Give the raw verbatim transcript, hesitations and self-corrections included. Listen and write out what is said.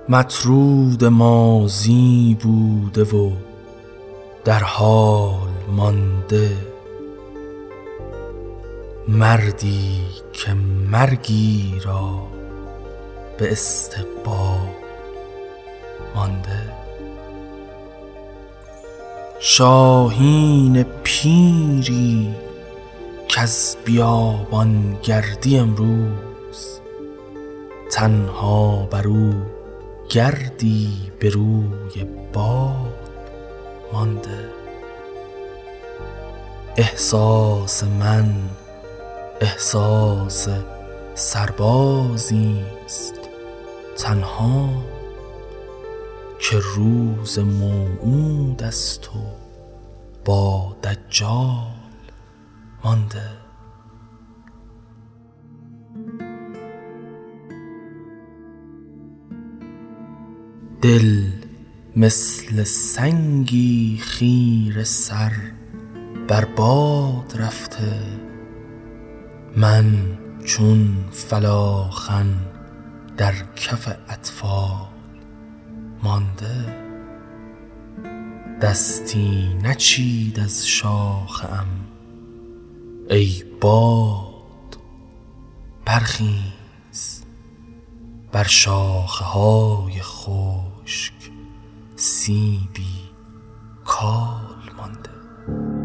مطرود ماضی بوده و در حال مانده، مردی که مرگی را به استقبال مانده. شاهین پیری کز بیابان گردی امروز، تنها بر او گردی به روی بال مانده. احساس من احساس سربازی است تنها، که روز موعود است و با دجال مانده. دل مثل سنگی خیره سر بر باد رفته، من چون فلاخن در کف اطفال مانده. دستی نچید از شاخه ام ای باد، برخیز، بر شاخه های خشک سیبی کال مانده.